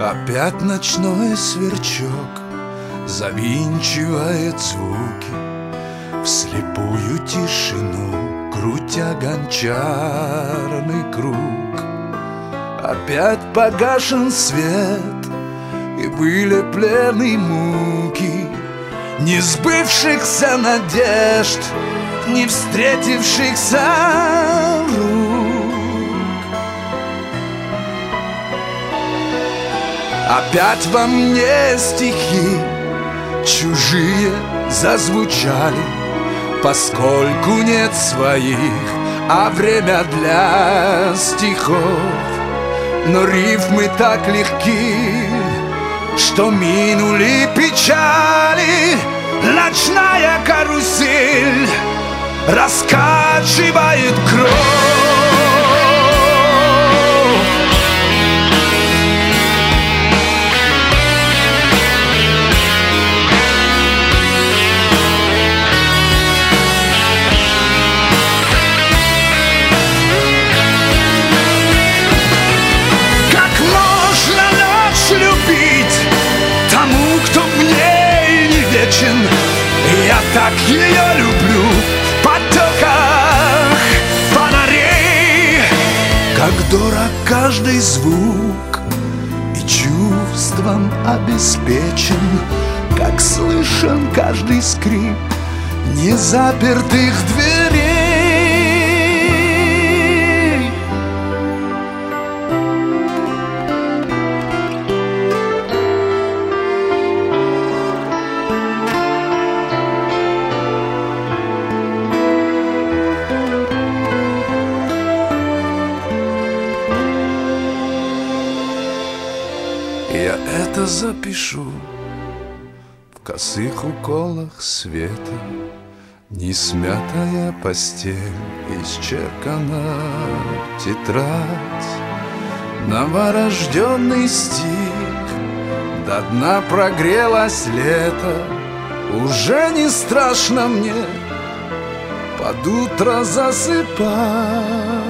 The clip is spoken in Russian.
Опять ночной сверчок завинчивает звуки в слепую тишину, крутя гончарный круг. Опять погашен свет, и были плены муки не сбывшихся надежд, не встретившихся рук. Опять во мне стихи чужие зазвучали, поскольку нет своих, а время для стихов. Но рифмы так легки, что минули печали. Ночная карусель раскачивает кровь. Я так ее люблю в потоках фонарей, как дорог каждый звук и чувством обеспечен, как слышен каждый скрип незапертых дверей. Я это запишу в косых уколах света. Несмятая постель, исчеркана тетрадь, новорожденный стих, до дна прогрелось лето. Уже не страшно мне под утро засыпать.